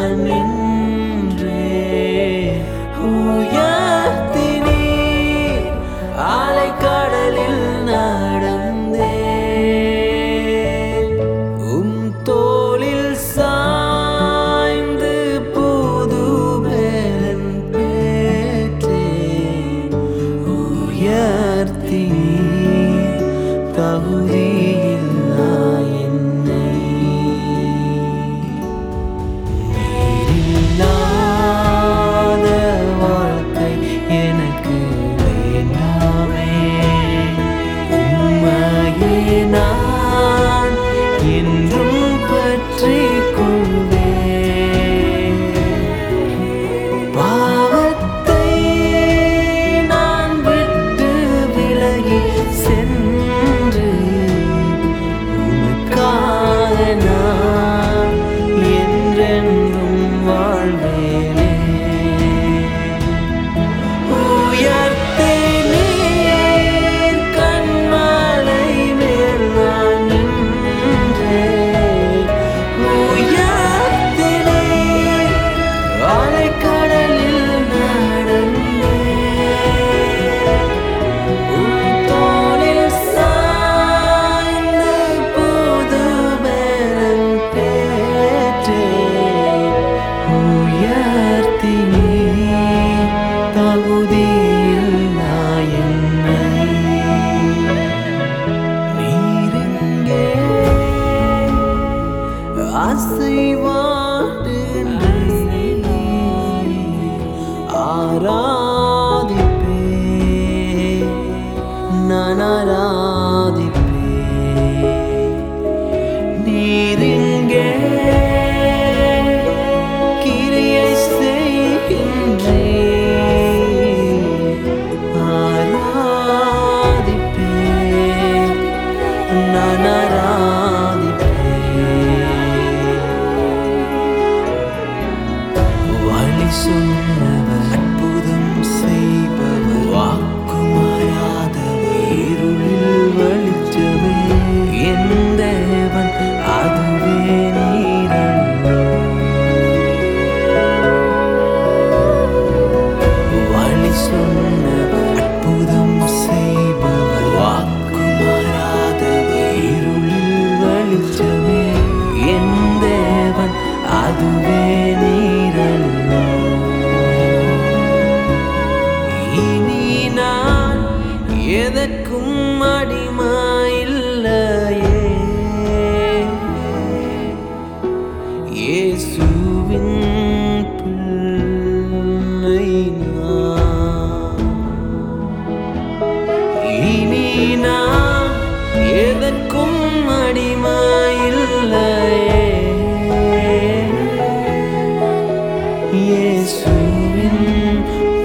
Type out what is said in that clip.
நான் நின்றேன். உயர்த்தினீ அலைக்கடலில் நடந்தேன். உம் தோளில் சாய்ந்து புது பலன் பெற்றேன். உயர்த்தினீ தகுதியில்லா என்னை. நீரில்லாத வாழ்க்கை எனக்கு வேண்டாமே. உம்மையே நான் என்றும் பற்றிக் கொள்வேன். பாவத்தை நான் விட்டு விலகி சென்று உமக்காக நான் என்றென்றும் வாழ்வேனே. உயர்த்தினீர் கன்மலை மேல் நான் நின்றேன். உயர்த்தினீர் அலைக்கடலில் நடந்தேன். உம் தோளில் சாய்ந்து புது பலன் பெற்றேன். உயர்த்தினீர் தகுதியில்லா என்னை. நீரெங்கே அசைவாடுகின்றீர். ஆராதிப்பேன், நான் ஆராதிப்பேன். நீரெங்கே கிரியை செய்கின்றீர். ஆராதிப்பேன், நான் ஆராதிப்பேன். வழி சொன்னவர், அற்புதம் செய்பவர், வாக்கு மாறாதவர், இருளில் வெளிச்சமே என் தேவன், அதுவே நீரல்லோ. வழி சொன்னவர், அற்புதம் செய்பவர், வாக்கு மாறாதவர், இருளில் வெளிச்சமே என் தேவன், அதுவே நீரல்லோ. இனி நான் எதற்கும் அடிமையில்லையே. இயேசுவின் பிள்ளை நான். இனி நான் எதற்கும் அடிமையில்லையே. இயேசுவின்